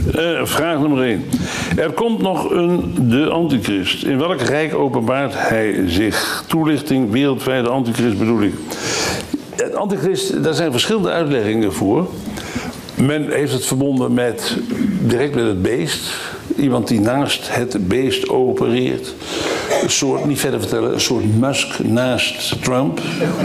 Vraag nummer 1. Er komt nog de antichrist. In welk rijk openbaart hij zich? Toelichting, wereldwijde antichrist bedoel ik. Het antichrist, daar zijn verschillende uitleggingen voor. Men heeft het verbonden direct met het beest. Iemand die naast het beest opereert. Een soort, niet verder vertellen, een soort Musk naast Trump.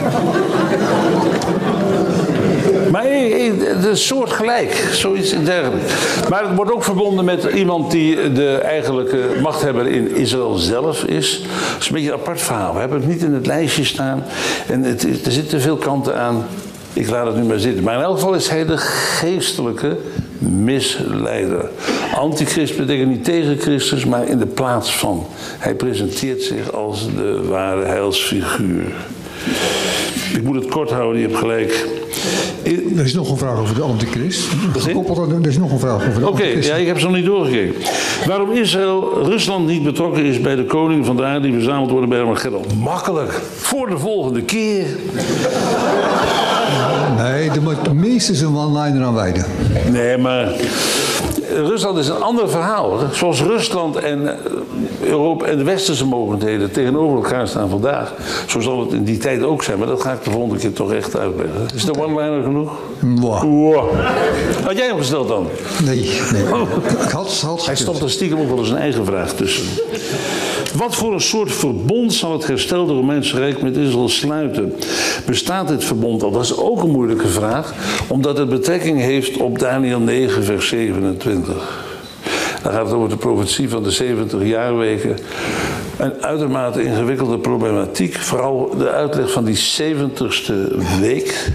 Maar het is een soort gelijk, zoiets dergelijks. Maar het wordt ook verbonden met iemand die de eigenlijke machthebber in Israël zelf is. Dat is een beetje een apart verhaal. We hebben het niet in het lijstje staan. En er zitten te veel kanten aan. Ik laat het nu maar zitten. Maar in elk geval is hij de geestelijke misleider. Antichrist betekent niet tegen Christus, maar in de plaats van. Hij presenteert zich als de ware heilsfiguur. Ik moet het kort houden, je hebt gelijk. Er is nog een vraag over de antichrist. Er is nog een vraag over de antichrist. Ja, ik heb ze nog niet doorgekeken. Waarom Rusland niet betrokken is bij de koning van de aarde die verzameld worden bij Armageddon? Makkelijk. Voor de volgende keer. Nee, de meeste is een one-liner aan wijden. Nee, maar Rusland is een ander verhaal. Zoals Rusland en Europa en de westerse mogendheden tegenover elkaar staan vandaag. Zo zal het in die tijd ook zijn, maar dat ga ik de volgende keer toch echt uitleggen. Is de one-liner genoeg? Wow. Had jij hem gesteld dan? Nee. Oh. Hij stopt er stiekem ook wel eens een eigen vraag tussen. Wat voor een soort verbond zal het herstelde Romeinse Rijk met Israël sluiten? Bestaat dit verbond al? Dat is ook een moeilijke vraag, omdat het betrekking heeft op Daniel 9, vers 27. Dan gaat het over de profetie van de 70 jaarweken. Een uitermate ingewikkelde problematiek, vooral de uitleg van die 70ste week.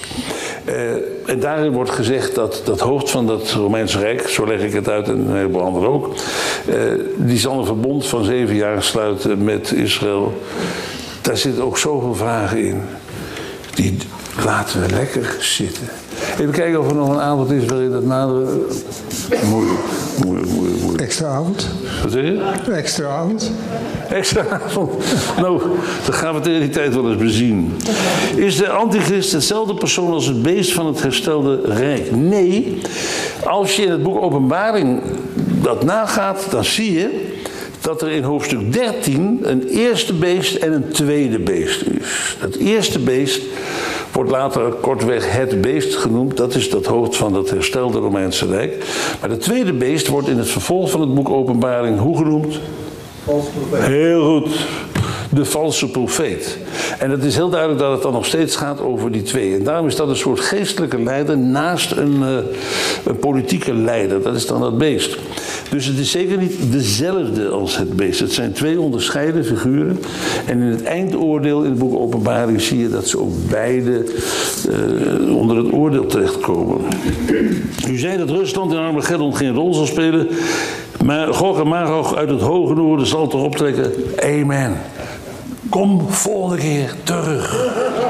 En daarin wordt gezegd dat dat hoofd van dat Romeinse Rijk, zo leg ik het uit en een heleboel anderen ook, die zal een verbond van 7 jaar sluiten met Israël. Daar zitten ook zoveel vragen in. Die laten we lekker zitten. Even kijken of er nog een avond is waarin dat naderen. Moeilijk. Extra avond? Wat zeg je? Extra avond. Extra avond? Nou, dat gaan we tegen die tijd wel eens bezien. Is de antichrist hetzelfde persoon als het beest van het herstelde rijk? Nee. Als je in het boek Openbaring dat nagaat, dan zie je dat er in hoofdstuk 13 een eerste beest en een tweede beest is. Dat eerste beest wordt later kortweg het beest genoemd. Dat is dat hoofd van dat herstelde Romeinse Rijk. Maar het tweede beest wordt in het vervolg van het boek Openbaring hoe genoemd? Valse profeet. Heel goed. De valse profeet. En het is heel duidelijk dat het dan nog steeds gaat over die twee. En daarom is dat een soort geestelijke leider naast een politieke leider. Dat is dan dat beest. Dus het is zeker niet dezelfde als het beest. Het zijn twee onderscheiden figuren. En in het eindoordeel in het boek Openbaring zie je dat ze ook beide onder het oordeel terechtkomen. U zei dat Rusland in Armageddon geen rol zal spelen. Maar Gog en Magog uit het hoge noorden zal toch optrekken. Amen. Kom volgende keer terug.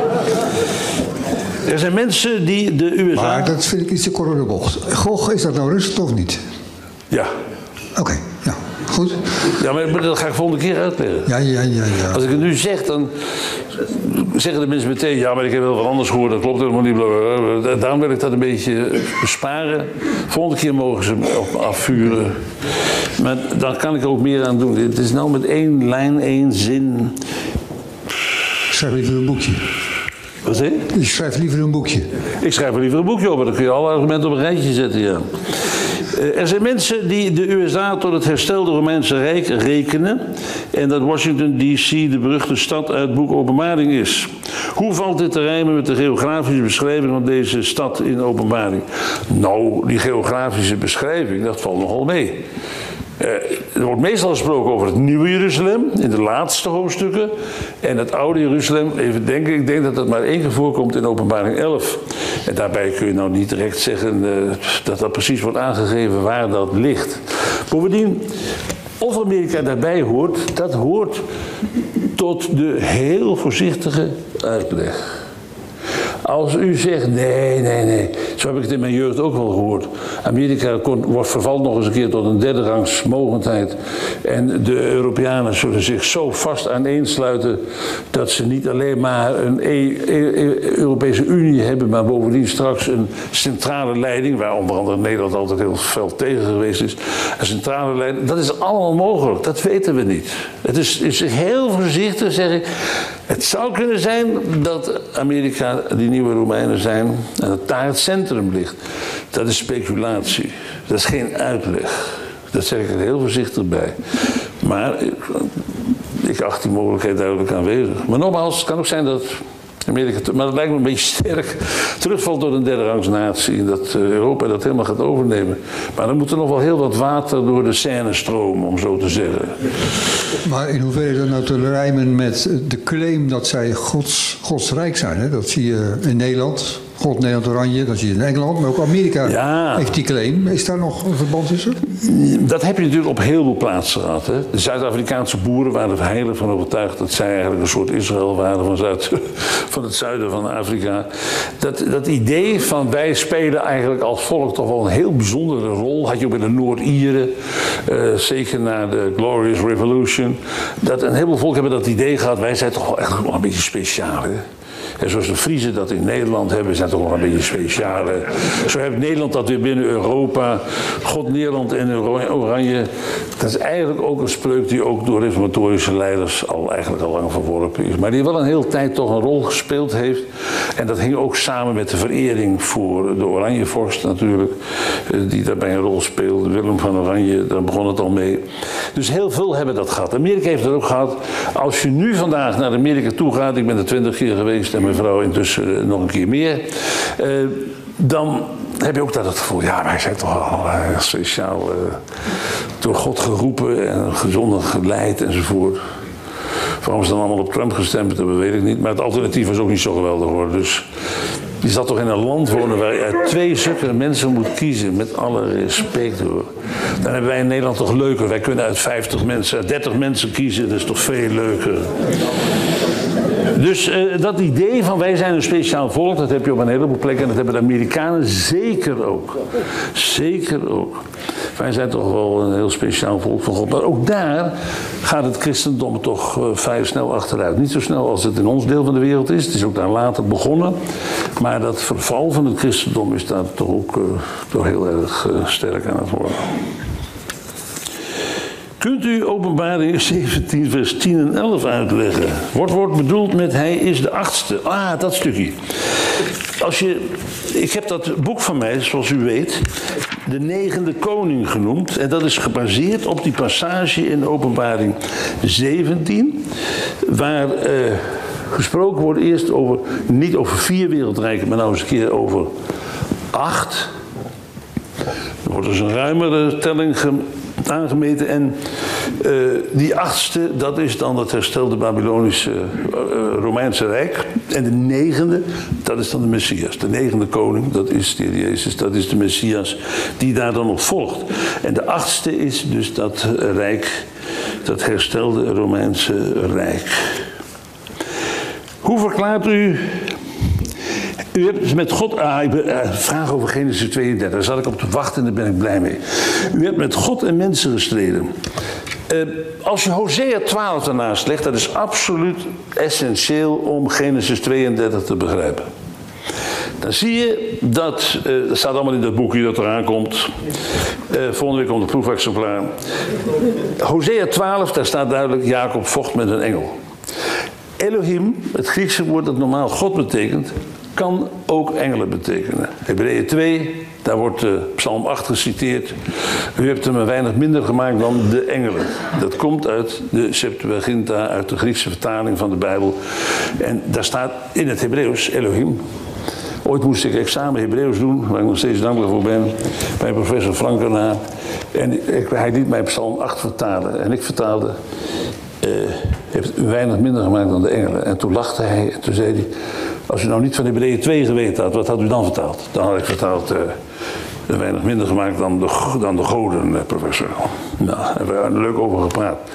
Er zijn mensen die de USA... Maar dat vind ik iets te kort door de bocht. Gog, is dat nou Rusland of niet? Ja. Oké, ja. Goed. Ja, maar dat ga ik volgende keer uitleggen. Ja. Als ik het nu zeg, dan zeggen de mensen meteen... ja, maar ik heb heel wat anders gehoord, dat klopt helemaal niet. Blablabla. Daarom wil ik dat een beetje besparen. Volgende keer mogen ze op afvuren. Maar daar kan ik ook meer aan doen. Het is nou met 1 lijn, 1 zin. Schrijf liever een boekje. Wat zeg je? Ik schrijf liever een boekje. Ik schrijf er liever een boekje op, dan kun je alle argumenten op een rijtje zetten, ja. Er zijn mensen die de USA tot het herstelde Romeinse Rijk rekenen en dat Washington D.C. de beruchte stad uit het boek Openbaring is. Hoe valt dit te rijmen met de geografische beschrijving van deze stad in Openbaring? Nou, die geografische beschrijving, dat valt nogal mee. Er wordt meestal gesproken over het nieuwe Jeruzalem in de laatste hoofdstukken. En het oude Jeruzalem, even denken, ik denk dat dat maar 1 keer voorkomt in Openbaring 11. En daarbij kun je nou niet direct zeggen dat dat precies wordt aangegeven waar dat ligt. Bovendien, of Amerika daarbij hoort, dat hoort tot de heel voorzichtige uitleg. Als u zegt, nee, zo heb ik het in mijn jeugd ook wel gehoord. Amerika vervalt nog eens een keer tot een derde rangs mogendheid. En de Europeanen zullen zich zo vast aaneensluiten dat ze niet alleen maar een Europese Unie hebben, maar bovendien straks een centrale leiding, waar onder andere Nederland altijd heel fel tegen geweest is. Een centrale leiding, dat is allemaal mogelijk, dat weten we niet. Het is heel voorzichtig, zeg ik. Het zou kunnen zijn dat Amerika die nieuwe Romeinen zijn en dat daar het centrum ligt. Dat is speculatie. Dat is geen uitleg. Dat zeg ik er heel voorzichtig bij. Maar ik acht die mogelijkheid duidelijk aanwezig. Maar nogmaals, het kan ook zijn dat Amerika, maar dat lijkt me een beetje sterk, terugvalt door een derde rangs natie. Dat Europa dat helemaal gaat overnemen. Maar dan moet er nog wel heel wat water door de Seine stromen, om zo te zeggen. Maar in hoeverre is dat nou te rijmen met de claim dat zij godsrijk zijn? Hè? Dat zie je in Nederland. God, Nederland, Oranje, dat zie je in Engeland, maar ook Amerika heeft die claim. Is daar nog een verband tussen? Dat heb je natuurlijk op heel veel plaatsen gehad. Hè? De Zuid-Afrikaanse boeren waren er heilig van overtuigd dat zij eigenlijk een soort Israël waren van het zuiden van Afrika. Dat idee van wij spelen eigenlijk als volk toch wel een heel bijzondere rol. Had je ook bij de Noord-Ieren, zeker na de Glorious Revolution. Dat een heleboel volk hebben dat idee gehad, wij zijn toch wel echt nog een beetje speciaal. Hè? En zoals de Friezen dat in Nederland hebben, zijn toch wel een beetje speciaal. Zo heeft Nederland dat weer binnen Europa. God, Nederland en Oranje. Dat is eigenlijk ook een spreuk die ook door reformatorische leiders eigenlijk al lang verworpen is. Maar die wel een hele tijd toch een rol gespeeld heeft. En dat hing ook samen met de verering voor de Oranjevorst natuurlijk. Die daarbij een rol speelde. Willem van Oranje, daar begon het al mee. Dus heel veel hebben dat gehad. Amerika heeft dat ook gehad. Als je nu vandaag naar Amerika toe gaat, ik ben er 20 keer geweest en mijn vrouw intussen nog een keer meer, dan heb je ook dat het gevoel, ja, wij zijn toch al speciaal door God geroepen en gezonder geleid enzovoort. Waarom ze dan allemaal op Trump gestemd hebben, weet ik niet. Maar het alternatief was ook niet zo geweldig hoor. Dus je zat toch in een land wonen waar je uit 2 zulke mensen moet kiezen, met alle respect hoor. Dan hebben wij in Nederland toch leuker. Wij kunnen uit 50 mensen, uit 30 mensen kiezen, dat is toch veel leuker. Dus dat idee van wij zijn een speciaal volk, dat heb je op een heleboel plekken en dat hebben de Amerikanen zeker ook. Zeker ook. Wij zijn toch wel een heel speciaal volk van God. Maar ook daar gaat het christendom toch vrij snel achteruit. Niet zo snel als het in ons deel van de wereld is. Het is ook daar later begonnen. Maar dat verval van het christendom is daar toch ook toch heel erg sterk aan het worden. Kunt u Openbaring 17 vers 10 en 11 uitleggen? Wordt bedoeld met hij is de 8e. Ah, dat stukje. Ik heb dat boek van mij, zoals u weet, de 9e koning genoemd. En dat is gebaseerd op die passage in Openbaring 17. Waar gesproken wordt eerst over, niet over 4 wereldrijken, maar nou eens een keer over 8. Er wordt dus een ruimere telling aangemeten en die 8e, dat is dan het herstelde Babylonische Romeinse Rijk. En de 9e, dat is dan de Messias. De 9e koning, dat is de Heer Jezus, dat is de Messias die daar dan op volgt. En de 8e is dus dat rijk, dat herstelde Romeinse Rijk. Hoe verklaart u... U hebt met God, vraag over Genesis 32, daar zat ik op te wachten en daar ben ik blij mee. U hebt met God en mensen gestreden. Als je Hosea 12 daarnaast legt, dat is absoluut essentieel om Genesis 32 te begrijpen. Dan zie je dat, dat staat allemaal in dat boekje dat eraan komt. Volgende week komt het proefexemplaar. Hosea 12, daar staat duidelijk, Jacob vocht met een engel. Elohim, het Griekse woord dat normaal God betekent, kan ook engelen betekenen. Hebreeën 2, daar wordt Psalm 8 geciteerd. U hebt hem een weinig minder gemaakt dan de engelen. Dat komt uit de Septuaginta, uit de Griekse vertaling van de Bijbel. En daar staat in het Hebreeuws Elohim. Ooit moest ik examen Hebreeuws doen, waar ik nog steeds dankbaar voor ben, bij professor Frankerna. En hij liet mij Psalm 8 vertalen. En ik vertaalde, heeft u weinig minder gemaakt dan de engelen. En toen lachte hij en toen zei hij, als u nou niet van Hebreeën 2 geweten had, wat had u dan vertaald? Dan had ik vertaald, weinig minder gemaakt dan de goden, professor. Nou, daar hebben we er leuk over gepraat.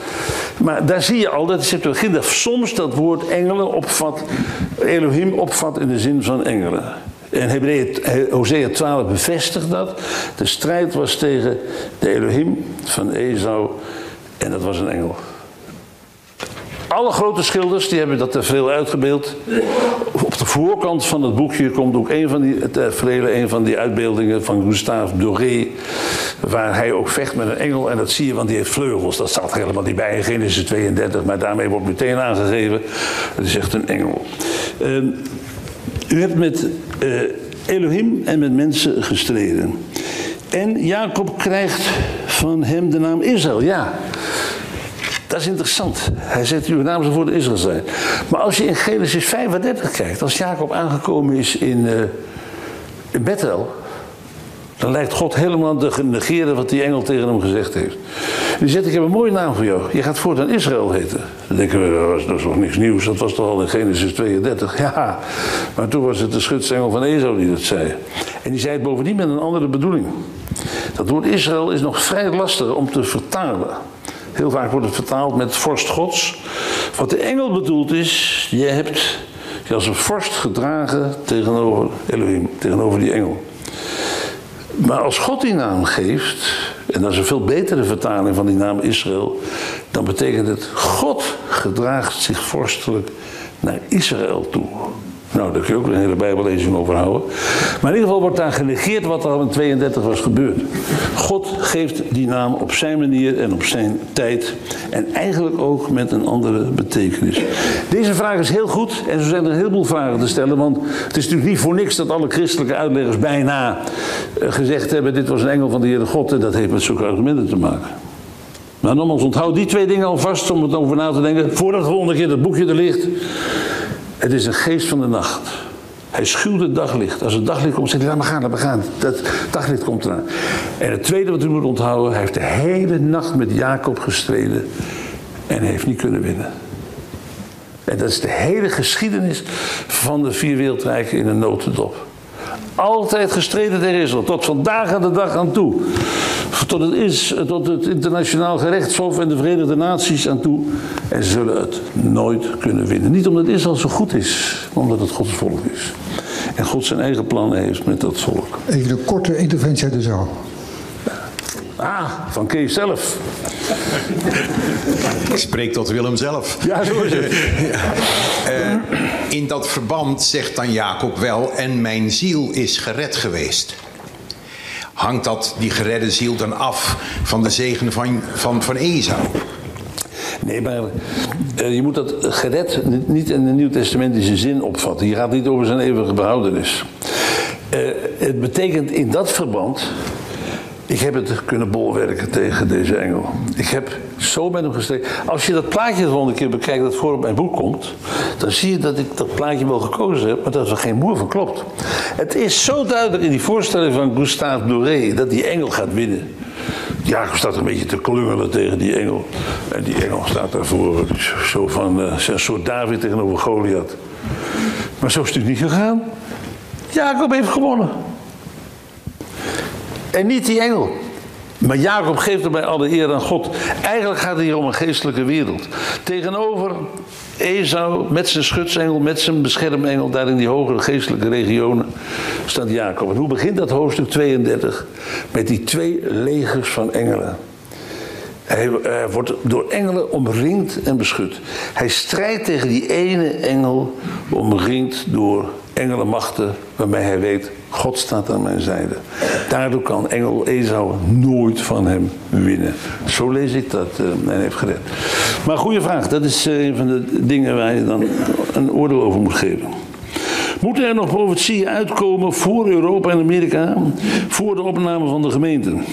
Maar daar zie je al dat de Septuaginta soms dat woord engelen opvat, Elohim opvat in de zin van engelen. En Hosea 12 bevestigt dat. De strijd was tegen de Elohim van Esau en dat was een engel. Alle grote schilders die hebben dat te veel uitgebeeld. Op de voorkant van het boekje komt ook een van die uitbeeldingen van Gustave Doré, waar hij ook vecht met een engel en dat zie je, want die heeft vleugels. Dat staat helemaal niet bij in Genesis 32, maar daarmee wordt meteen aangegeven. Het is echt een engel. U hebt met Elohim en met mensen gestreden. En Jacob krijgt van hem de naam Israël. Ja, dat is interessant. Hij zegt, uw naam zal voor de Israël zijn. Maar als je in Genesis 35 kijkt, als Jacob aangekomen is in Bethel, dan lijkt God helemaal te negeren wat die engel tegen hem gezegd heeft. Die zegt, ik heb een mooie naam voor jou. Je gaat voortaan Israël heten. Dan denken we, dat is nog niks nieuws. Dat was toch al in Genesis 32. Ja, maar toen was het de schutsengel van Esau die dat zei. En die zei het bovendien met een andere bedoeling. Dat woord Israël is nog vrij lastig om te vertalen. Heel vaak wordt het vertaald met vorst gods. Wat de engel bedoelt is, je hebt je als een vorst gedragen tegenover Elohim, tegenover die engel. Maar als God die naam geeft, en dat is een veel betere vertaling van die naam Israël, dan betekent het, God gedraagt zich vorstelijk naar Israël toe. Nou, daar kun je ook een hele bijbellezing over houden. Maar in ieder geval wordt daar genegeerd wat er al in 32 was gebeurd. God geeft die naam op zijn manier en op zijn tijd. En eigenlijk ook met een andere betekenis. Deze vraag is heel goed en zo zijn er een heleboel vragen te stellen. Want het is natuurlijk niet voor niks dat alle christelijke uitleggers bijna gezegd hebben, dit was een engel van de Heere God. En dat heeft met zulke argumenten te maken. Maar nogmaals, onthoud die twee dingen alvast om het over na te denken. Voordat de volgende keer dat boekje er ligt. Het is een geest van de nacht. Hij schuwt het daglicht. Als het daglicht komt, zegt hij, laat maar gaan. Dat daglicht komt eraan. En het tweede wat u moet onthouden, hij heeft de hele nacht met Jacob gestreden en heeft niet kunnen winnen. En dat is de hele geschiedenis van de 4 wereldrijken in een notendop. Altijd gestreden tegen Israël, tot vandaag aan de dag aan toe. Tot het internationaal gerechtshof en de Verenigde Naties aan toe. En ze zullen het nooit kunnen winnen. Niet omdat Israël zo goed is, maar omdat het Gods volk is. En God zijn eigen plannen heeft met dat volk. Even een korte interventie uit de zaal. Van Kees zelf. Ik spreek tot Willem zelf. Ja, zo is het. In dat verband zegt dan Jacob wel, en mijn ziel is gered geweest. Hangt die geredde ziel dan af van de zegen van Esau? Nee, maar je moet dat gered niet in de nieuwtestamentische zin opvatten. Je gaat niet over zijn eeuwige behoudenis. Het betekent in dat verband, ik heb het kunnen bolwerken tegen deze engel. Ik heb zo met hem gestreden. Als je dat plaatje de volgende keer bekijkt dat voor op mijn boek komt, dan zie je dat ik dat plaatje wel gekozen heb, maar dat er geen moer van klopt. Het is zo duidelijk in die voorstelling van Gustave Doré dat die engel gaat winnen. Jacob staat een beetje te klungelen tegen die engel. En die engel staat daarvoor zo van een soort David tegenover Goliath. Maar zo is het natuurlijk niet gegaan. Jacob heeft gewonnen. En niet die engel. Maar Jacob geeft erbij alle eer aan God. Eigenlijk gaat het hier om een geestelijke wereld. Tegenover Esau met zijn schutsengel, met zijn beschermengel, daar in die hogere geestelijke regionen staat Jacob. En hoe begint dat hoofdstuk 32? Met die 2 legers van engelen. Hij wordt door engelen omringd en beschut. Hij strijdt tegen die ene engel, omringd door engelenmachten, waarmee hij weet, God staat aan mijn zijde. Daardoor kan engel Esau nooit van hem winnen. Zo lees ik dat hij heeft gered. Maar goede vraag, dat is een van de dingen waar je dan een oordeel over moet geven. Moeten er nog profetieën uitkomen voor Europa en Amerika, voor de opname van de gemeenten?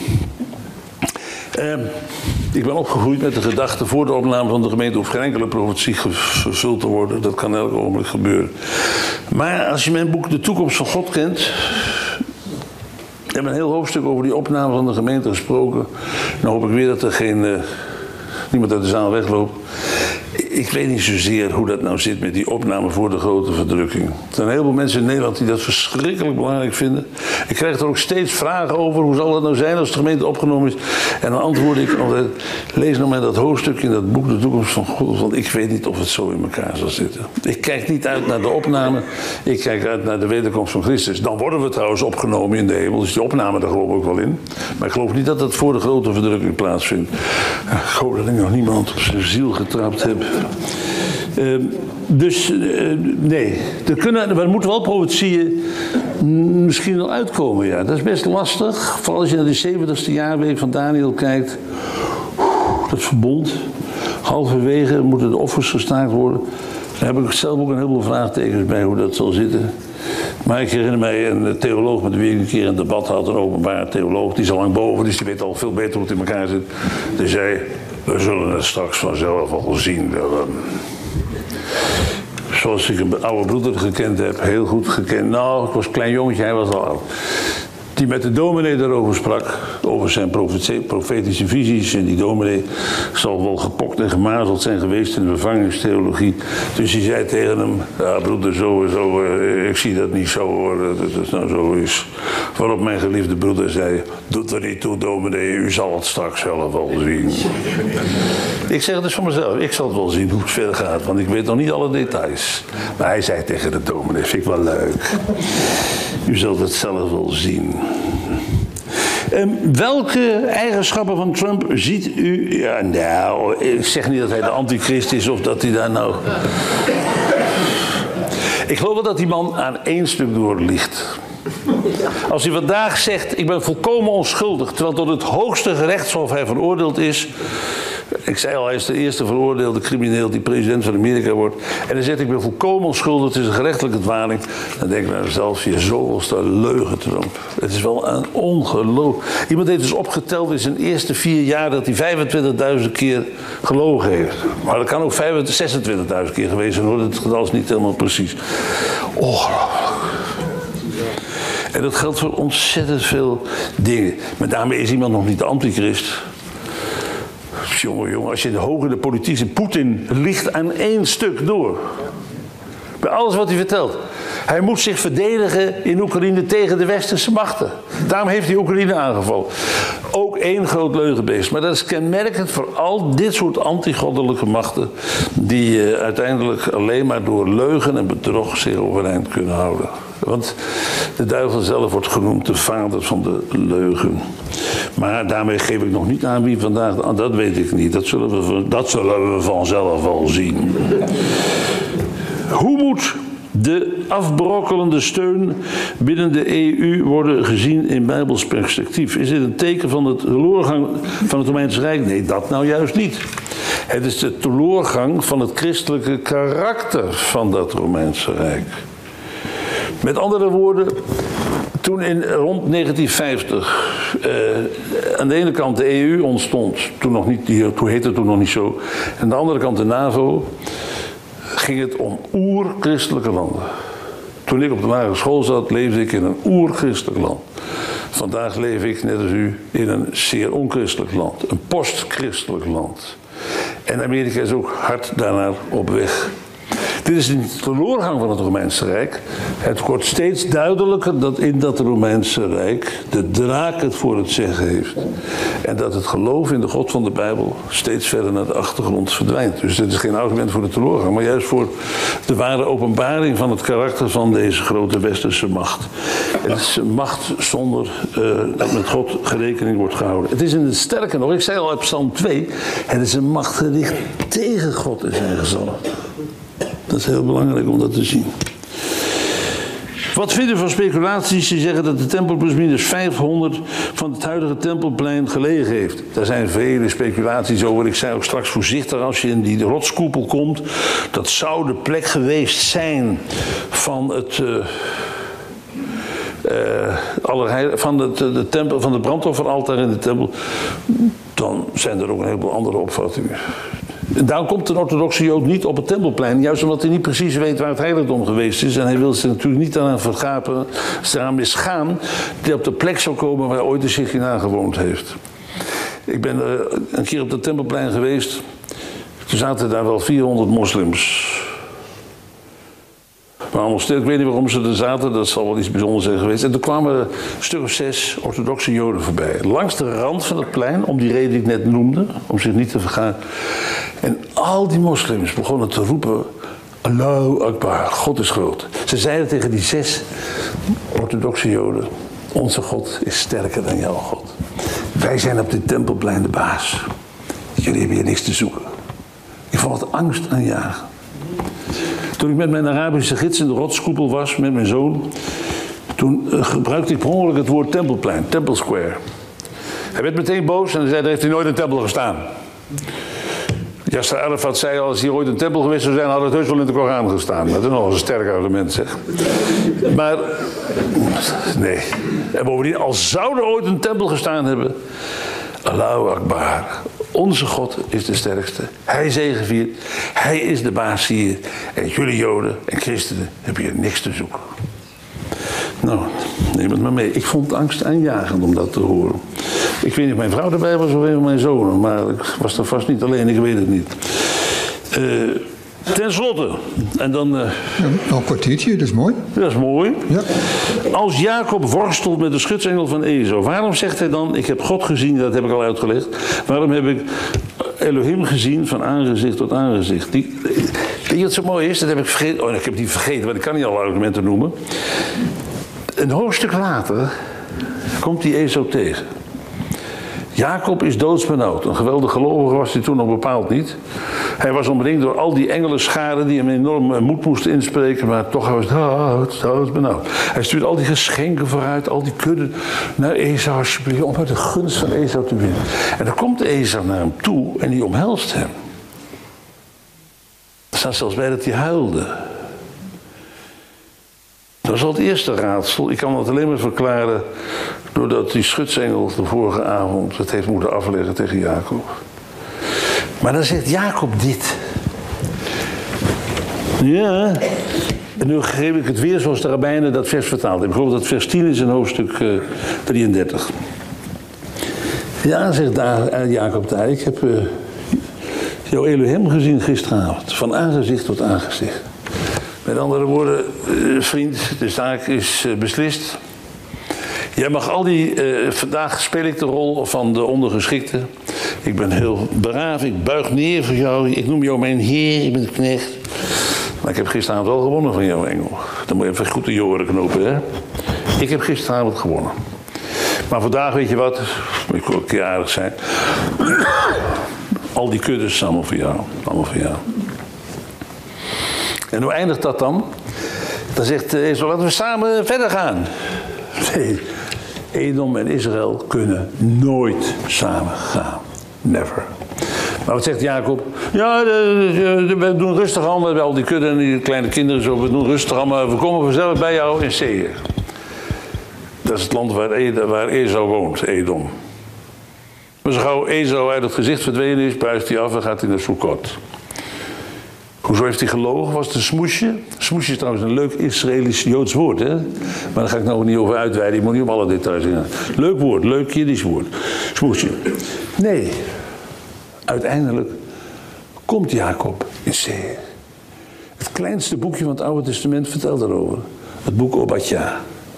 Ik ben opgegroeid met de gedachte, voor de opname van de gemeente hoeft geen enkele profetie vervuld te worden. Dat kan elk ogenblik gebeuren. Maar als je mijn boek De Toekomst van God kent, ik heb een heel hoofdstuk over die opname van de gemeente gesproken. Dan hoop ik weer dat er niemand uit de zaal wegloopt. Ik weet niet zozeer hoe dat nou zit met die opname voor de grote verdrukking. Er zijn een heleboel mensen in Nederland die dat verschrikkelijk belangrijk vinden. Ik krijg er ook steeds vragen over. Hoe zal dat nou zijn als de gemeente opgenomen is? En dan antwoord ik altijd, lees nou maar dat hoofdstuk in dat boek De Toekomst van God. Want ik weet niet of het zo in elkaar zal zitten. Ik kijk niet uit naar de opname. Ik kijk uit naar de wederkomst van Christus. Dan worden we trouwens opgenomen in de hemel. Dus die opname, daar geloof ik ook wel in. Maar ik geloof niet dat dat voor de grote verdrukking plaatsvindt. Ik hoop dat ik nog niemand op zijn ziel getrapt heb. Nee. Er moeten wel profetieën misschien wel uitkomen, ja. Dat is best lastig. Vooral als je naar de 70ste jaarweek van Daniel kijkt. Dat verbond. Halverwege moeten de offers gestaakt worden. Daar heb ik zelf ook een heleboel vraagtekens bij hoe dat zal zitten. Maar ik herinner mij een theoloog met wie ik een keer een debat had, een openbare theoloog, die is al lang boven, dus die weet al veel beter hoe het in elkaar zit. Die zei, we zullen het straks vanzelf al zien. Zoals ik een oude broeder gekend heb, heel goed gekend. Nou, ik was een klein jongetje, hij was al oud. Die met de dominee daarover sprak, over zijn profetische visies. En die dominee zal wel gepokt en gemazeld zijn geweest in de vervangingstheologie. Dus hij zei tegen hem, ja broeder, zo en zo, ik zie dat niet zo hoor, dat het nou zo is. Waarop mijn geliefde broeder zei, doet er niet toe dominee, u zal het straks zelf wel zien. Ik zeg het dus van mezelf, ik zal het wel zien hoe het verder gaat, want ik weet nog niet alle details. Maar hij zei tegen de dominee, vind ik wel leuk. U zult het zelf wel zien. Welke eigenschappen van Trump ziet u? Ja, nou, ik zeg niet dat hij de antichrist is of dat hij daar nou... Ik geloof wel dat die man aan één stuk door ligt. Als hij vandaag zegt, ik ben volkomen onschuldig, terwijl tot het hoogste gerechtshof hij veroordeeld is... Ik zei al, hij is de eerste veroordeelde crimineel die president van Amerika wordt. En hij zegt, ik ben volkomen onschuldig, het is een gerechtelijke dwaling. Dan denk ik bij mezelf, je zoveelste leugen, Trump. Het is wel een ongeloof. Iemand heeft dus opgeteld in zijn eerste 4 jaar dat hij 25.000 keer gelogen heeft. Maar dat kan ook 26.000 keer geweest zijn, hoor. Het getal is niet helemaal precies. Ongelooflijk. En dat geldt voor ontzettend veel dingen. Maar daarmee is iemand nog niet de antichrist. Jongen, als je hoog in de politiek zit, Poetin ligt aan één stuk door. Bij alles wat hij vertelt. Hij moet zich verdedigen in Oekraïne tegen de westerse machten. Daarom heeft hij Oekraïne aangevallen. Ook één groot leugenbeest. Maar dat is kenmerkend voor al dit soort antigoddelijke machten... die uiteindelijk alleen maar door leugen en bedrog zich overeind kunnen houden. Want de duivel zelf wordt genoemd de vader van de leugen. Maar daarmee geef ik nog niet aan wie vandaag... Dat weet ik niet. Dat zullen we vanzelf wel zien. Hoe moet de afbrokkelende steun binnen de EU worden gezien in bijbels perspectief? Is dit een teken van de teleurgang van het Romeinse Rijk? Nee, dat nou juist niet. Het is de teleurgang van het christelijke karakter van dat Romeinse Rijk. Met andere woorden, toen rond 1950 aan de ene kant de EU ontstond, toen heette het toen nog niet zo, en aan de andere kant de NAVO, ging het om oer-christelijke landen. Toen ik op de lagere school zat, leefde ik in een oer-christelijk land. Vandaag leef ik, net als u, in een zeer onchristelijk land, een post-christelijk land. En Amerika is ook hard daarnaar op weg. Dit is een teleurgang van het Romeinse Rijk. Het wordt steeds duidelijker dat in dat Romeinse Rijk de draak het voor het zeggen heeft. En dat het geloof in de God van de Bijbel steeds verder naar de achtergrond verdwijnt. Dus dit is geen argument voor de teleurgang, maar juist voor de ware openbaring van het karakter van deze grote westerse macht. Het is een macht zonder dat met God rekening wordt gehouden. Het is sterker nog, ik zei al uit Psalm 2, het is een macht gericht tegen God in zijn gezallen. Dat is heel belangrijk om dat te zien. Wat vinden we van speculaties die zeggen dat de tempel plusminus 500 van het huidige tempelplein gelegen heeft? Daar zijn vele speculaties over. Ik zei ook straks voorzichtig als je in die rotskoepel komt. Dat zou de plek geweest zijn van het... van de brandofferaltaar in de tempel. Dan zijn er ook een heleboel andere opvattingen. En daarom komt een orthodoxe Jood niet op het tempelplein, juist omdat hij niet precies weet waar het heiligdom geweest is. En hij wil zich natuurlijk niet aan vergapen, eraan misgaan, die op de plek zou komen waar ooit de Shekinah gewoond heeft. Ik ben een keer op het tempelplein geweest. Toen zaten daar wel 400 moslims. Maar allemaal stil, ik weet niet waarom ze er zaten, dat zal wel iets bijzonders zijn geweest. En toen kwamen er een stuk of 6 orthodoxe Joden voorbij. Langs de rand van het plein, om die reden die ik net noemde, om zich niet te vergaan. En al die moslims begonnen te roepen, Allahu Akbar, God is groot. Ze zeiden tegen die 6 orthodoxe Joden, onze God is sterker dan jouw God. Wij zijn op dit tempelplein de baas. Jullie hebben hier niks te zoeken. Ik vond het angst aanjagen. Toen ik met mijn Arabische gids in de rotskoepel was met mijn zoon, toen gebruikte ik per ongeluk het woord tempelplein, Temple Square. Hij werd meteen boos en zei, er heeft hier nooit een tempel gestaan. Yasser Arafat zei al, als hier ooit een tempel geweest zou zijn, had het heus wel in de Koran gestaan. Dat is nog eens een sterk argument, zeg. Maar, nee. En bovendien, als zou er ooit een tempel gestaan hebben, Allahu Akbar. Onze God is de sterkste. Hij zegeviert. Hij is de baas hier. En jullie Joden en christenen hebben hier niks te zoeken. Nou, neem het maar mee. Ik vond angst aanjagend om dat te horen. Ik weet niet of mijn vrouw erbij was of een van mijn zonen. Maar ik was er vast niet alleen, ik weet het niet. Ten slotte. En dan... nog een kwartiertje, dat is mooi. Dat is mooi. Ja. Als Jacob worstelt met de schutsengel van Esau, waarom zegt hij dan, ik heb God gezien, dat heb ik al uitgelegd. Waarom heb ik Elohim gezien van aangezicht tot aangezicht? Weet je wat zo mooi is? Dat heb ik vergeten. Oh, ik heb die vergeten, want ik kan niet alle argumenten noemen. Een hoofdstuk later komt die Esau tegen. Jacob is doodsbenauwd. Een geweldig gelovige was hij toen nog bepaald niet. Hij was omringd door al die engelenscharen die hem enorm moed moesten inspreken, maar toch was hij doodsbenauwd. Hij stuurt al die geschenken vooruit, al die kudden naar Esau, alsjeblieft, om uit de gunst van Esau te winnen. En dan komt Esau naar hem toe en die omhelst hem. Er staat zelfs bij dat hij huilde. Dat is al het eerste raadsel. Ik kan dat alleen maar verklaren doordat die schutsengel de vorige avond het heeft moeten afleggen tegen Jacob. Maar dan zegt Jacob dit. Ja. En nu geef ik het weer zoals de rabbijnen dat vers vertaald hebben. Ik geloof dat vers 10 is in hoofdstuk 33. Ja, zegt Jacob daar. Ik heb jouw Elohim gezien gisteravond. Van aangezicht tot aangezicht. Met andere woorden, vriend, de zaak is beslist. Jij mag al die... vandaag speel ik de rol van de ondergeschikte. Ik ben heel braaf, ik buig neer voor jou. Ik noem jou mijn heer, ik ben de knecht. Maar ik heb gisteravond wel gewonnen van jou, engel. Dan moet je even goed de joren knopen, hè. Ik heb gisteravond gewonnen. Maar vandaag, weet je wat, ik wil een keer aardig zijn. Al die kuddes, allemaal voor jou. Allemaal voor jou. En hoe eindigt dat dan? Dan zegt Esau, laten we samen verder gaan. Nee, Edom en Israël kunnen nooit samen gaan. Never. Maar wat zegt Jacob? Ja, we doen rustig aan met al die kudden en die kleine kinderen zo. We doen rustig aan, maar we komen vanzelf bij jou in Seir. Dat is het land waar Esau woont, Edom. Maar zo gauw Esau uit het gezicht verdwenen is, buist hij af en gaat hij naar Sukkot. Hoezo heeft hij gelogen? Was het een smoesje? Smoesje is trouwens een leuk Israëlisch-Joods woord, hè? Maar daar ga ik nou niet over uitweiden. Ik moet niet op alle details in. Leuk woord, leuk Jiddisch woord. Smoesje. Nee. Uiteindelijk komt Jacob in Seir. Het kleinste boekje van het Oude Testament vertelt daarover. Het boek Obadja.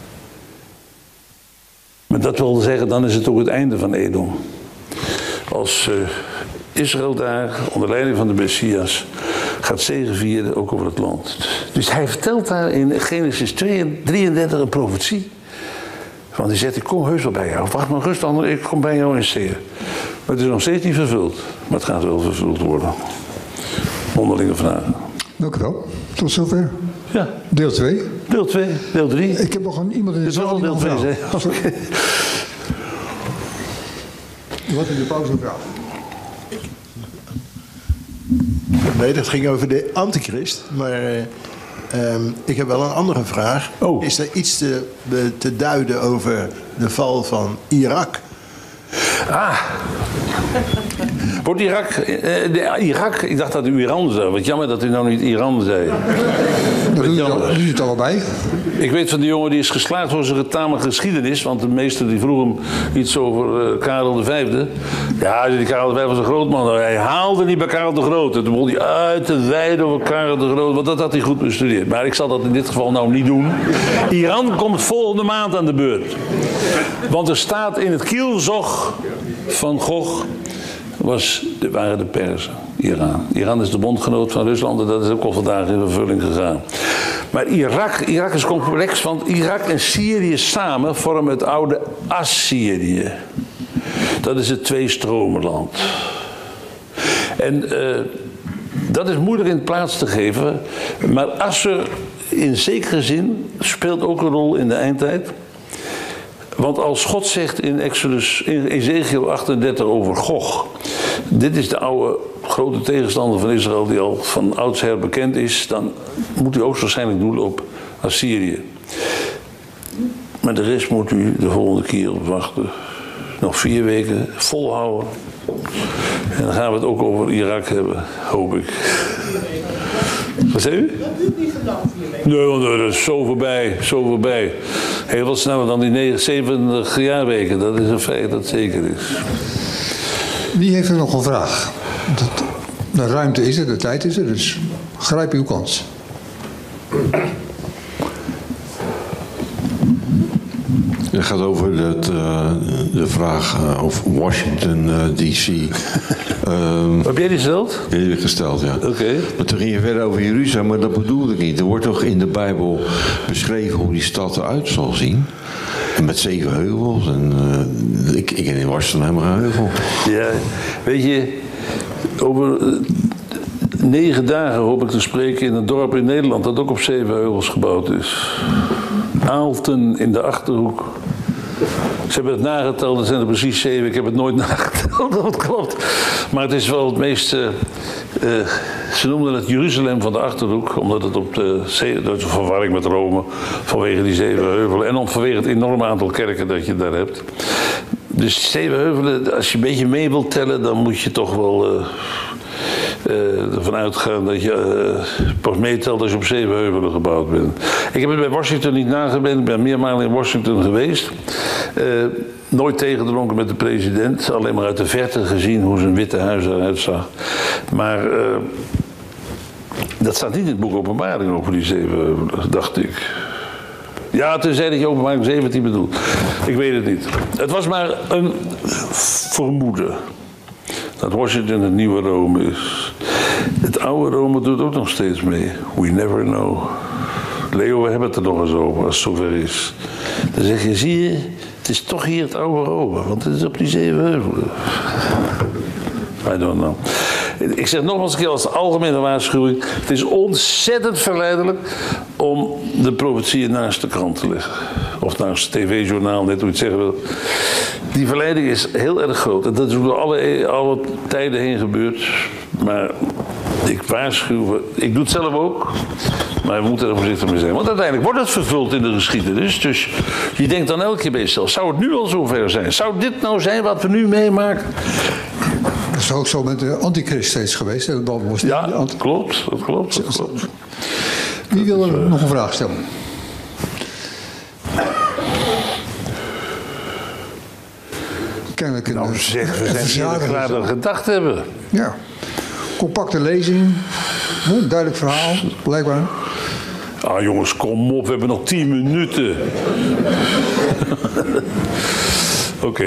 Maar dat wil zeggen, dan is het ook het einde van Edom. Als Israël daar, onder leiding van de Messias, gaat zegevieren ook over het land. Dus hij vertelt daar in Genesis 33 een profetie. Want hij zegt, ik kom heus wel bij jou. Wacht maar rustig, ik kom bij jou in Seir. Maar het is nog steeds niet vervuld. Maar het gaat wel vervuld worden. Mondelinge vragen. Dank u wel. Tot zover. Ja. Deel 2. Deel 2, deel 3. Ik heb nog iemand in de zaal. Dit was al deel 2, hè? Okay. Wat in de pauze vraag? Nee, dat ging over de antichrist. Maar ik heb wel een andere vraag. Oh. Is er iets te duiden over de val van Irak? Ah. Wordt Irak, ik dacht dat u Iran zei. Wat jammer dat u nou niet Iran zei. Dat doe je het allebei. Ik weet van die jongen die is geslaagd voor zijn getamige geschiedenis. Want de meester die vroeg hem iets over Karel V. Ja, die Karel V was een groot man. Hij haalde niet bij Karel de Grote. Toen begon hij uit te wijden over Karel de Grote. Want dat had hij goed bestudeerd. Maar ik zal dat in dit geval nou niet doen. Iran komt volgende maand aan de beurt. Want er staat in het kielzog van Gogh waren de Perzen, Iran. Iran is de bondgenoot van Rusland en dat is ook al vandaag in vervulling gegaan. Maar Irak is complex, want Irak en Syrië samen vormen het oude Assyrië. Dat is het tweestromenland. En dat is moeilijk in plaats te geven, maar Assur in zekere zin speelt ook een rol in de eindtijd. Want als God zegt in Ezekiel 38 over Gog, dit is de oude grote tegenstander van Israël die al van oudsher bekend is, dan moet u ook waarschijnlijk doelen op Assyrië. Maar de rest moet u de volgende keer op wachten. Nog 4 weken volhouden. En dan gaan we het ook over Irak hebben, hoop ik. Wat zei u? Dat duurt niet zo lang, 4 weken. Nee, want dat is zo voorbij. Heel wat sneller dan die 70 jaarweken. Dat is een feit dat zeker is. Wie heeft er nog een vraag? De ruimte is er, de tijd is er, dus grijp uw kans. Het gaat over de vraag over Washington D.C. Heb jij die gesteld? Die heb ik gesteld, ja. Oké. Maar toen ging je verder over Jeruzalem, maar dat bedoelde ik niet. Er wordt toch in de Bijbel beschreven hoe die stad eruit zal zien. En met 7 heuvels. En ik ken in Washington helemaal geen heuvel. Ja, weet je, over 9 dagen hoop ik te spreken in een dorp in Nederland dat ook op 7 heuvels gebouwd is. Aalten in de Achterhoek. Ze hebben het nageteld, er zijn er precies 7. Ik heb het nooit nageteld, dat klopt. Maar het is wel het meest... ze noemden het Jeruzalem van de Achterhoek, omdat het op de zee... Dat is een verwarring met Rome, vanwege die 7 heuvelen. En vanwege het enorme aantal kerken dat je daar hebt. Dus 7 heuvelen, als je een beetje mee wilt tellen, dan moet je toch wel... ervan uitgaan dat je pas meetelt als je op 7 heuvelen gebouwd bent. Ik heb het bij Washington niet nagebend. Ik ben meermalen in Washington geweest. Nooit tegengedronken met de president. Alleen maar uit de verte gezien hoe zijn Witte Huis eruit zag. Maar dat staat niet in het boek Openbaring over die 7 heuvelen, dacht ik. Ja, tenzij dat je Openbaring 17 bedoelt. Ik weet het niet. Het was maar een vermoeden. Dat Washington het nieuwe Rome is. Het oude Rome doet ook nog steeds mee. We never know. Leo, we hebben het er nog eens over als het zover is. Dan zeg je, zie je, het is toch hier het oude Rome. Want het is op die 7 heuvelen. I don't know. Ik zeg nogmaals een keer als algemene waarschuwing. Het is ontzettend verleidelijk om de profetieën naast de krant te leggen. Of naast het tv-journaal, net hoe je het zeggen wil. Die verleiding is heel erg groot. En dat is door alle tijden heen gebeurd. Maar ik waarschuw, ik doe het zelf ook. Maar we moeten er voorzichtig mee zijn. Want uiteindelijk wordt het vervuld in de geschiedenis. Dus je denkt dan elke keer bij jezelf, zou het nu al zover zijn? Zou dit nou zijn wat we nu meemaken? Dat is ook zo met de antichrist steeds geweest. Ja, dat klopt. Wie wil er nog een vraag stellen? Kennelijk nou zeg, we zijn hier klaar dan gedacht hebben. Ja. Compacte lezing. Duidelijk verhaal, blijkbaar. Ah jongens, kom op, we hebben nog 10 minuten. Oké.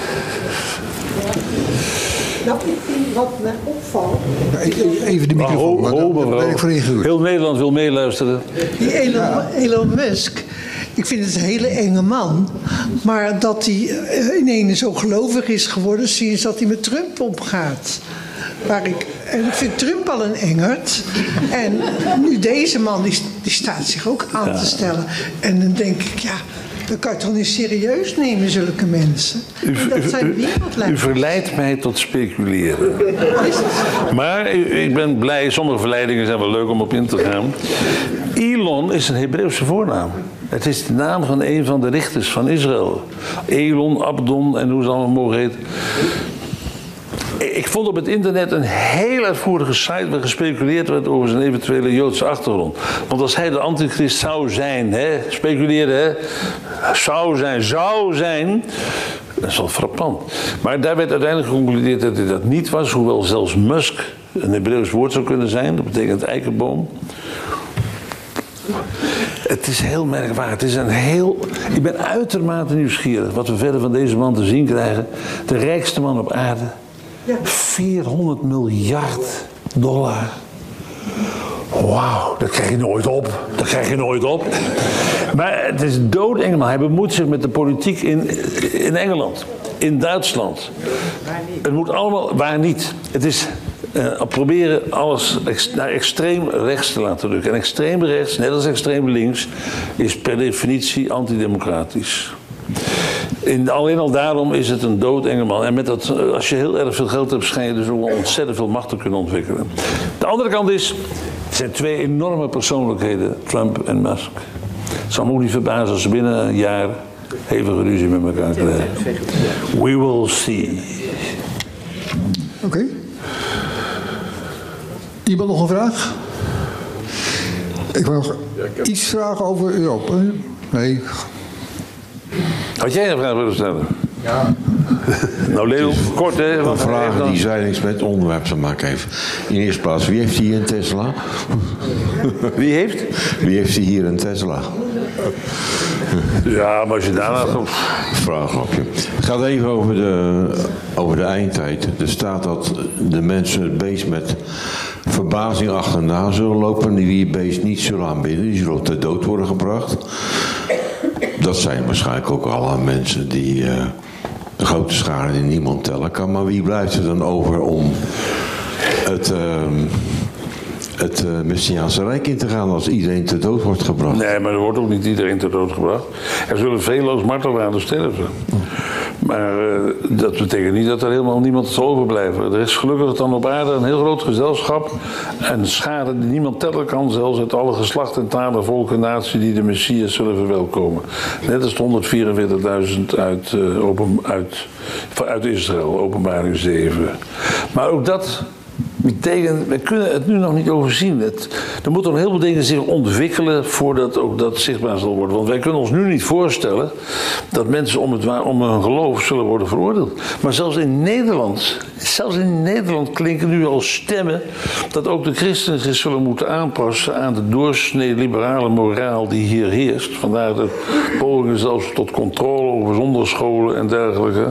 Nou, ik vind wat mij opvalt... Even de microfoon, daar ben ik voor ingehuurd. Heel Nederland wil meeluisteren. Die Elon Musk, ik vind het een hele enge man. Maar dat hij ineens zo gelovig is geworden sinds dat hij met Trump omgaat. En ik vind Trump al een engert. En nu deze man, die staat zich ook aan te stellen. En dan denk ik, ja... Dat kan je toch niet serieus nemen, zulke mensen? Dat zijn wereldleiders. U verleidt mij tot speculeren. Maar ik ben blij, sommige verleidingen zijn wel leuk om op in te gaan. Elon is een Hebreeuwse voornaam. Het is de naam van een van de richters van Israël. Elon, Abdon en hoe ze allemaal mogen heten. Ik vond op het internet een heel uitvoerige site waar gespeculeerd werd over zijn eventuele Joodse achtergrond. Want als hij de antichrist zou zijn, speculeren, zou zijn, dat is wel frappant. Maar daar werd uiteindelijk geconcludeerd dat hij dat niet was, hoewel zelfs Musk een Hebreeuws woord zou kunnen zijn, dat betekent eikenboom. Het is heel merkwaardig. Ik ben uitermate nieuwsgierig wat we verder van deze man te zien krijgen. De rijkste man op aarde. $400 miljard. Wauw, dat krijg je nooit op. Maar het is doodeng, maar hij bemoeit zich met de politiek in Engeland, in Duitsland. Het moet allemaal, waar niet. Het is proberen alles naar extreem rechts te laten drukken. En extreem rechts, net als extreem links, is per definitie antidemocratisch. Alleen al daarom is het een doodenge man. En met dat, als je heel erg veel geld hebt, schijn je dus ook ontzettend veel macht te kunnen ontwikkelen. De andere kant is, het zijn twee enorme persoonlijkheden, Trump en Musk. Het zal me ook niet verbazen als ze binnen een jaar hevige ruzie met elkaar krijgen. We will see. Oké. Iemand nog een vraag? Ik wil nog iets vragen over Europa. Nee. Had jij een vraag willen stellen? Ja. Nou, Leo, kort hè. Een vraag die zij niks met het onderwerp te maken heeft. In de eerste plaats, wie heeft hier een Tesla? Wie heeft? Wie heeft hier een Tesla? Ja, maar als je daarna... Vraaggrapje. Het gaat even over de eindtijd. Er staat dat de mensen het beest met verbazing achterna zullen lopen... en die het beest niet zullen aanbidden. Die zullen ter dood worden gebracht. Dat zijn waarschijnlijk ook alle mensen die de grote schade die niemand tellen kan. Maar wie blijft er dan over om het Messiaanse Rijk in te gaan als iedereen ter dood wordt gebracht? Nee, maar er wordt ook niet iedereen ter dood gebracht. Er zullen veelloos martelaars sterven. Maar dat betekent niet dat er helemaal niemand zal overblijven. Er is gelukkig dan op aarde een heel groot gezelschap. En schade die niemand tellen kan, zelfs uit alle geslachten, talen, volken, natie die de Messias zullen verwelkomen. Net als de 144.000 uit Israël, Openbaring 7. Maar ook dat betekent, we kunnen het nu nog niet overzien. Er moeten nog heel veel dingen zich ontwikkelen voordat ook dat zichtbaar zal worden. Want wij kunnen ons nu niet voorstellen dat mensen om hun geloof zullen worden veroordeeld. Maar zelfs in Nederland klinken nu al stemmen dat ook de christenen zich zullen moeten aanpassen aan de doorsnee liberale moraal die hier heerst. Vandaar de pogingen zelfs tot controle over zonderscholen en dergelijke.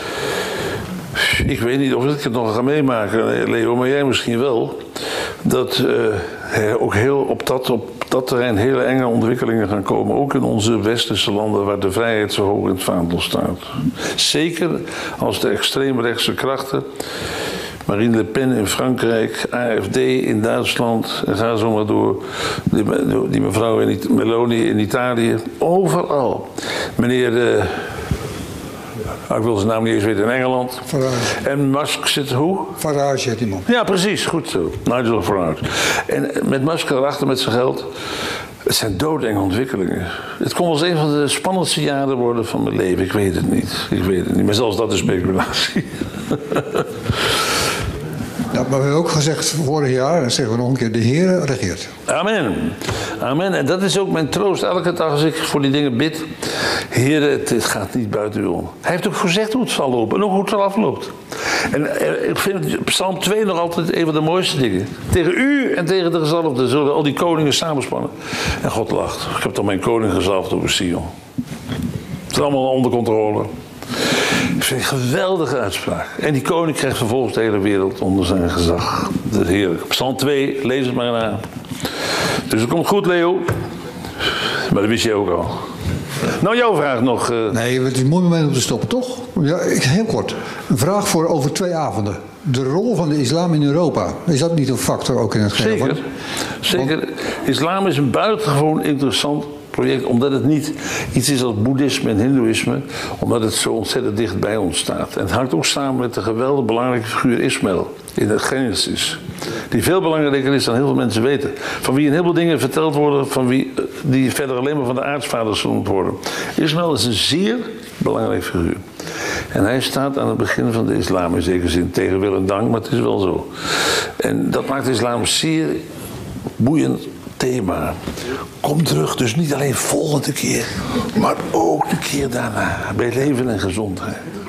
Ik weet niet of ik het nog ga meemaken, Leo, maar jij misschien wel. Dat ook op dat terrein hele enge ontwikkelingen gaan komen. Ook in onze westerse landen waar de vrijheid zo hoog in het vaandel staat. Zeker als de extreemrechtse krachten, Marine Le Pen in Frankrijk, AFD in Duitsland, en ga zo maar door. Die mevrouw Meloni in Italië, overal. Meneer... ik wil zijn naam niet eens weten, in Engeland. Farage. En Musk zit hoe? Farage heet die man. Ja, precies, goed zo. Nigel Farage. En met Musk erachter met zijn geld. Het zijn doodenge ontwikkelingen. Het kon wel eens een van de spannendste jaren worden van mijn leven. Ik weet het niet. Maar zelfs dat is speculatie. Ja, maar we hebben ook gezegd vorig jaar, en zeggen we nog een keer, de Heer regeert. Amen. Amen. En dat is ook mijn troost. Elke dag als ik voor die dingen bid. Heer, het gaat niet buiten u om. Hij heeft ook gezegd hoe het zal lopen en ook hoe het zal afloopt. En ik vind Psalm 2 nog altijd een van de mooiste dingen. Tegen u en tegen de gezalfden zullen al die koningen samenspannen. En God lacht. Ik heb toch mijn koning gezalfd over Sion. Het is allemaal onder controle. Ik vind het een geweldige uitspraak. En die koning krijgt vervolgens de hele wereld onder zijn gezag. Dat is heerlijk. Psalm 2, lees het maar na. Dus het komt goed, Leo. Maar dat wist je ook al. Nou, jouw vraag nog. Nee, het is een mooi moment om te stoppen, toch? Ja, heel kort. Een vraag voor over 2 avonden. De rol van de islam in Europa. Is dat niet een factor ook in het geheel? Zeker. Zeker. Islam is een buitengewoon interessant project, omdat het niet iets is als boeddhisme en hindoeïsme, omdat het zo ontzettend dicht bij ons staat. En het hangt ook samen met de geweldig belangrijke figuur Ismaël in de Genesis, die veel belangrijker is dan heel veel mensen weten. Van wie een heleboel dingen verteld worden, die verder alleen maar van de aartsvaders genoemd worden. Ismaël is een zeer belangrijk figuur. En hij staat aan het begin van de islam, in zekere zin, tegen wil en dank, maar het is wel zo. En dat maakt de islam een zeer boeiend thema. Kom terug, dus niet alleen volgende keer, maar ook de keer daarna, bij leven en gezondheid.